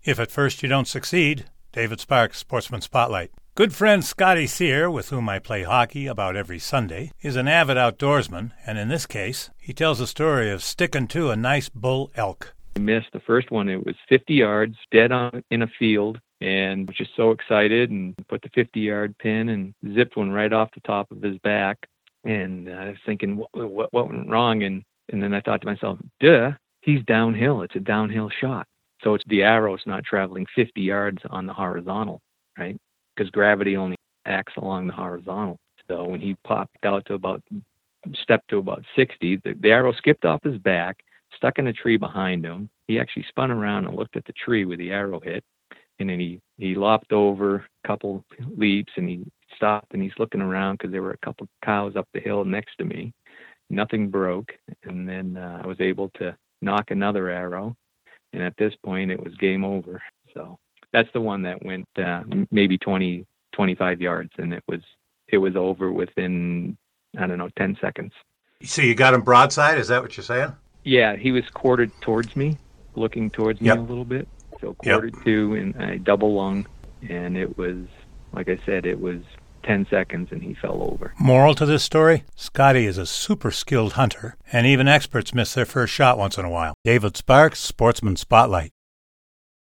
If at first you don't succeed, David Sparks, Sportsman Spotlight. Good friend Scotty Sear, with whom I play hockey about every Sunday, is an avid outdoorsman, and in this case, he tells a story of sticking to a nice bull elk. I missed the first one. It was 50 yards, dead on in a field, and was just so excited and put the 50-yard pin and zipped one right off the top of his back. And I was thinking, what went wrong? And then I thought to myself, he's downhill. It's a downhill shot. So it's the arrow's not traveling 50 yards on the horizontal, right? Because gravity only acts along the horizontal. So when he popped out to about 60, the arrow skipped off his back, stuck in a tree behind him. He actually spun around and looked at the tree where the arrow hit. And then he lopped over a couple leaps, and he stopped, and he's looking around because there were a couple cows up the hill next to me. Nothing broke. And then I was able to knock another arrow. And at this point, it was game over. So that's the one that went maybe 20, 25 yards, and it was over within, 10 seconds. So you got him broadside? Is that what you're saying? Yeah, he was quartered towards me, looking towards me a little bit. So quartered to, and I double lung, and it was, like I said, it was 10 seconds, and he fell over. Moral to this story? Scotty is a super skilled hunter, and even experts miss their first shot once in a while. David Sparks, Sportsman Spotlight.